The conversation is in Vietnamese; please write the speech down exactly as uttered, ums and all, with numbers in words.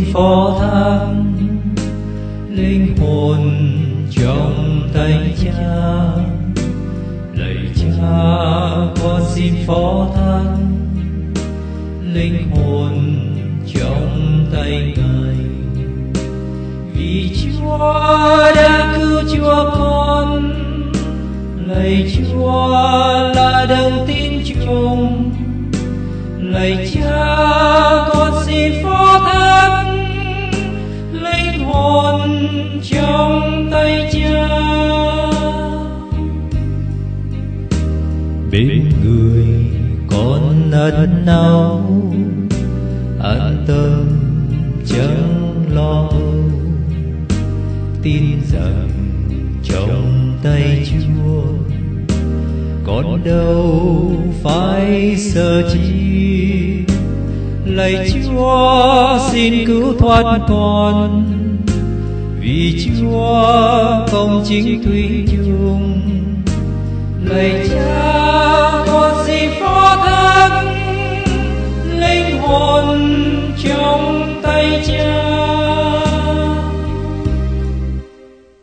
phó thác linh hồn trong tay Cha. Lạy Cha, con xin phó thác linh hồn trong tay Ngài, vì Chúa đã cứu Chúa con. Lạy Chúa là đấng tín chung. Lạy Cha, con xin phó thác linh hồn trong tay Cha. Bên người con ân náu, an tâm chẳng lo âu, tin rằng trong tay Chúa con đâu phải sợ chi. Lạy Chúa xin cứu thoát con, vì Chúa công chính thủy chung. Lạy Cha,